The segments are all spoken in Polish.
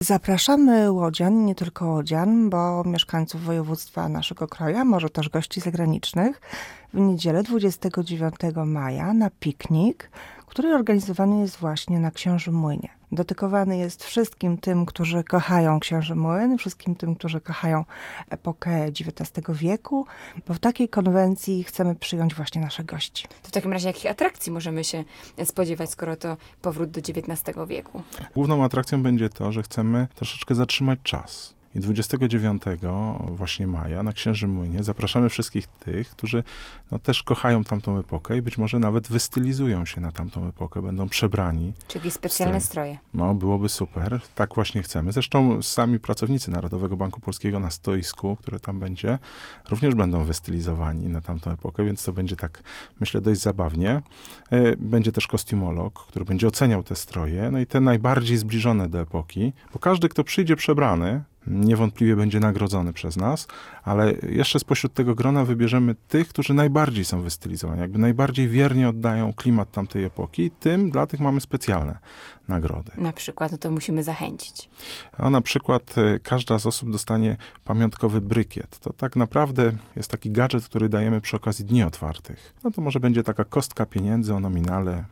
Zapraszamy łodzian, nie tylko łodzian, bo mieszkańców województwa naszego kraju, a może też gości zagranicznych, w niedzielę 29 maja na piknik, który organizowany jest właśnie na Książym Młynie. Dedykowany jest wszystkim tym, którzy kochają Książy Młyn, wszystkim tym, którzy kochają epokę XIX wieku, bo w takiej konwencji chcemy przyjąć właśnie naszych gości. To w takim razie jakich atrakcji możemy się spodziewać, skoro to powrót do XIX wieku? Główną atrakcją będzie to, że chcemy troszeczkę zatrzymać czas. I 29 właśnie maja na Księżym Młynie zapraszamy wszystkich tych, którzy też kochają tamtą epokę i być może nawet wystylizują się na tamtą epokę, będą przebrani. Czyli specjalne stroje. No, byłoby super. Tak właśnie chcemy. Zresztą sami pracownicy Narodowego Banku Polskiego na stoisku, które tam będzie, również będą wystylizowani na tamtą epokę, więc to będzie tak, myślę, dość zabawnie. Będzie też kostiumolog, który będzie oceniał te stroje, no i te najbardziej zbliżone do epoki, bo każdy, kto przyjdzie przebrany, niewątpliwie będzie nagrodzony przez nas, ale jeszcze spośród tego grona wybierzemy tych, którzy najbardziej są wystylizowani, jakby najbardziej wiernie oddają klimat tamtej epoki, dla tych mamy specjalne nagrody. Na przykład, no to musimy zachęcić. A na przykład każda z osób dostanie pamiątkowy brykiet. To tak naprawdę jest taki gadżet, który dajemy przy okazji Dni Otwartych. No to może będzie taka kostka pieniędzy o nominale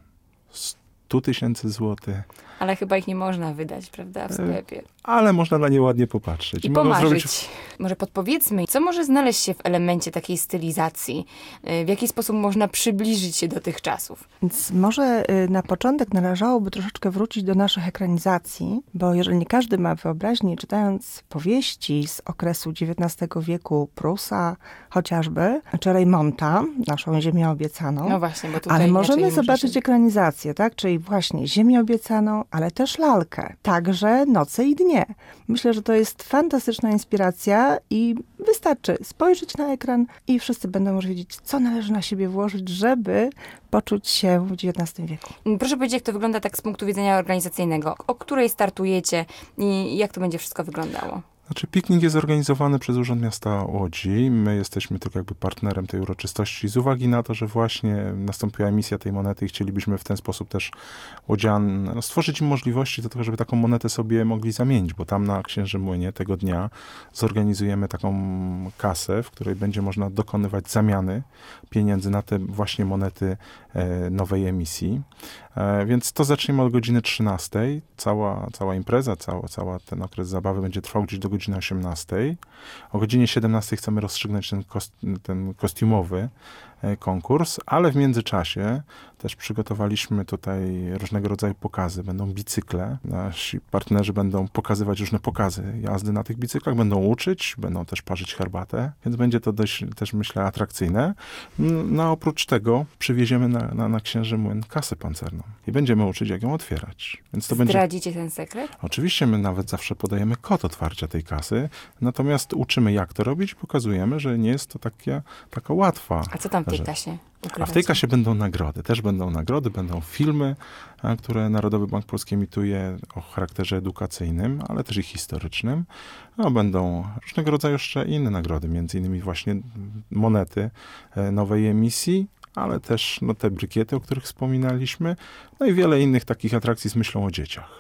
100 000 złotych. Ale chyba ich nie można wydać, prawda, w sklepie. Ale można na nie ładnie popatrzeć. I pomarzyć. Może podpowiedzmy, co może znaleźć się w elemencie takiej stylizacji? W jaki sposób można przybliżyć się do tych czasów? Więc może na początek należałoby troszeczkę wrócić do naszych ekranizacji, bo jeżeli nie każdy ma wyobraźnię, czytając powieści z okresu XIX wieku Prusa chociażby, czy Reymonta, naszą Ziemię Obiecaną. No właśnie, bo tutaj ale możemy inaczej zobaczyć ekranizację, tak? Czyli właśnie Ziemię Obiecaną, ale też lalkę. Także Noce i dnie. Myślę, że to jest fantastyczna inspiracja i wystarczy spojrzeć na ekran i wszyscy będą już wiedzieć, co należy na siebie włożyć, żeby poczuć się w XIX wieku. Proszę powiedzieć, jak to wygląda tak z punktu widzenia organizacyjnego. O której startujecie i jak to będzie wszystko wyglądało? Znaczy, piknik jest organizowany przez Urząd Miasta Łodzi. My jesteśmy tylko jakby partnerem tej uroczystości z uwagi na to, że właśnie nastąpiła emisja tej monety i chcielibyśmy w ten sposób też łodzian stworzyć im możliwości do tego, żeby taką monetę sobie mogli zamienić, bo tam na Księżym Młynie tego dnia zorganizujemy taką kasę, w której będzie można dokonywać zamiany pieniędzy na te właśnie monety nowej emisji. Więc to zaczniemy od godziny 13. Cała impreza, cały ten okres zabawy będzie trwał gdzieś do godziny 18. O godzinie 17 chcemy rozstrzygnąć ten kostiumowy konkurs, ale w międzyczasie też przygotowaliśmy tutaj różnego rodzaju pokazy. Będą bicykle. Nasi partnerzy będą pokazywać różne pokazy jazdy na tych bicyklach, będą uczyć, będą też parzyć herbatę, więc będzie to dość też, myślę, atrakcyjne. No a oprócz tego przywieziemy na Księży Młyn kasę pancerną i będziemy uczyć, jak ją otwierać. Więc to Zdradzicie ten sekret? Oczywiście my nawet zawsze podajemy kod otwarcia tej kasy, natomiast uczymy, jak to robić i pokazujemy, że nie jest to taka łatwa. A co tam w tej kasie ukrywacie? A w tej kasie będą nagrody. Też będą nagrody, będą filmy, które Narodowy Bank Polski emituje o charakterze edukacyjnym, ale też i historycznym. No, będą różnego rodzaju jeszcze inne nagrody, między innymi właśnie monety nowej emisji, ale też te brykiety, o których wspominaliśmy, no i wiele innych takich atrakcji z myślą o dzieciach.